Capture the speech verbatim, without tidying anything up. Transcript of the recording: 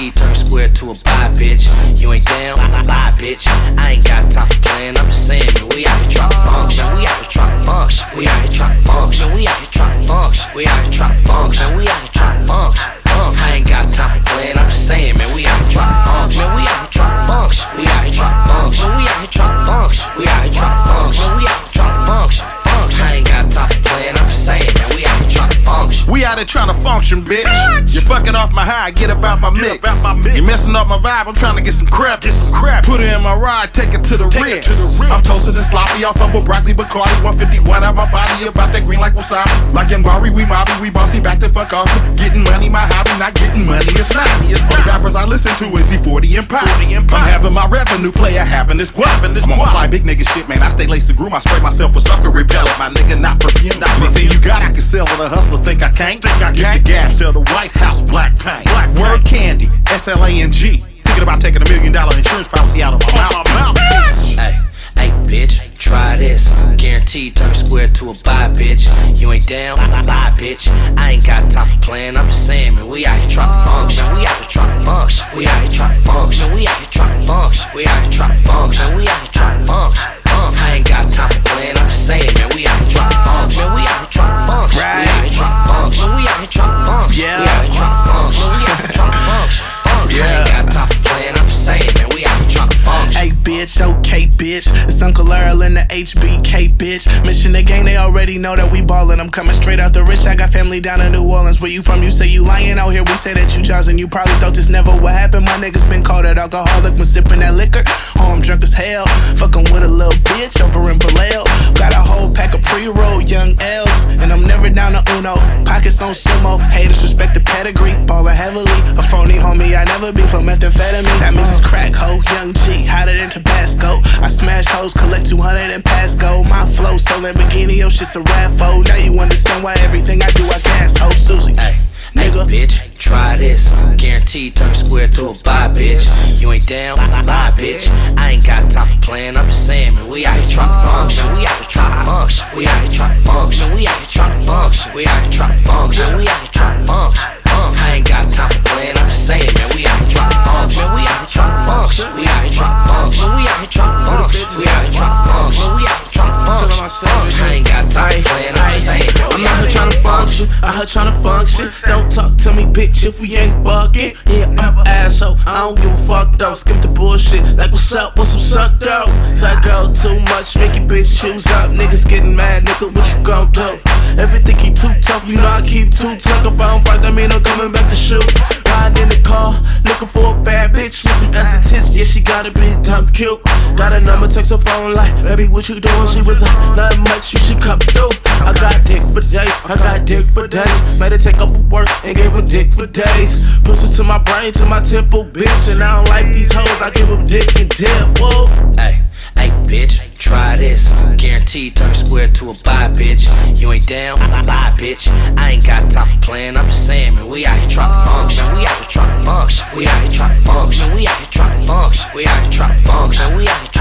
Guaranteed turn square to a bye, bitch. You ain't down, bye, bitch. I ain't got time for playing, I'm just saying, man, we out here trying to function. We out here trying to function. We out here trying to function. We out here trying to function. We out here trying to function. We out here trying to function. I ain't got time for playing, I'm just saying, man, we out here trying to function. We out here trying to function. We out here trying to function. We out here trying to function. We out here trying to function. We out here trying to function. I ain't got time for playing, I'm just saying, man, we out here trying to function. We out here trying to function, bitch. You fucking off my high, get about my mix. You messing up my vibe, I'm trying to get some crap. Get some crap. Put it in my ride, take it to the rinse. I'm toasted and sloppy, off of broccoli, Bacardi, one fifty one out my body, about that green like wasabi. Like young Barry, we mobby, we bossy, back the fuck off. Getting money, my hobby, not getting money, it's not. All the rappers I listen to is E forty and Pop. I'm having my revenue player, having this guap. I'm on fly big nigga shit, man. I stay laced and groom, I spray myself with sucker repellent. My nigga not perfume. Anything you got, I can sell with a hustler. Think I can't? Think I can't? Use the gas, sell the White House black paint. Black Word candy, S L A N G. Thinking about taking a million dollar insurance policy out of my mouth. Hey, hey, bitch, try this. Guaranteed turn square to a bye, bitch. You ain't down, bye, bitch. I ain't got time for playing, I'm just saying, man, we out here trying to function. We out here trying to function. We out here trying to function. We out here trying to function. We out here trying to function. We out here trying to function. I ain't got time for playing, I'm just saying, man, we out here trying to function. We out here trying to function. We out here trying to function. We out here trying to function. We out here trying to function. We out here trying to function. I ain't got time for playing, I'm just saying, man, we out here trying to function. Hey, bitch, okay, bitch. It's Uncle Earl and the H B K, bitch. Mission the gang, they already know that we ballin'. I'm coming straight out the rich. I got family down in New Orleans. Where you from? You say you lying out here. We say that you jaws, you probably thought this never would happen. My niggas been called an alcoholic when sipping that liquor. Oh, I'm drunk as hell. Fucking with a little bitch over in Vallejo. Got a whole pack of pre-roll young L's, and I'm never down to Uno. Pockets on sumo. Haters respect the pedigree. Ballin' heavily. A phony homie, I never be for methamphetamine. That means it's crack hoe. Young G, hotter than Tabasco. I smash hoes, collect two hundred and pass go. My flow so Lamborghini, yo, shit's a raffo. Now you understand why everything I do I gas. Oh, Susie, hey, nigga, hey, bitch, try this. Guaranteed turn square to a bye, bitch. You ain't down, bye, bitch. I ain't got time for playing, I'm just saying, man, we out here trying to function. We out here trying to function. We out here trying to function. We out here trying to function. We out here trying to function. We out here trying to function. I ain't got time for playing, I'm just saying, man, we out here trying to function. We out here trying to function. We out here trying to function. We out here trying to function. We out here trying to function. We out here trying to function. I ain't got time for playing, I'm just saying, I'm out here trying to function. Out here trying to function. Don't talk to me, bitch, if we ain't bucking. Yeah, I'm an asshole. I don't give a fuck though. Skip the bullshit. Like what's up? What's some suck though? Side girl too much, make your bitch choose up. Niggas getting mad, nigga, what you gon' do? Everything he too tough, you know I keep too tough. If I don't fight, that mean I'm coming back to shoot. Riding in the car, looking for a bad bitch with some ass and tits. Yeah, she gotta be dumb cute. Got a number, text her phone like, baby, what you doing? She was like, not much, you should come through. I got dick for days, I got dick for days. Made her take off for work and gave her dick for days. Pushes to my brain, to my temple, bitch. And I don't like these hoes, I give them dick and dip, whoa. Hey, hey, bitch, try this. Guaranteed turn square to a bye, bitch. You ain't down, bye, bitch. I ain't got time for playing, I'm just saying, man, we out here trying to function. We out here trying to function. We out here trying to function. We out here trying to function. We out here trying to function. We out here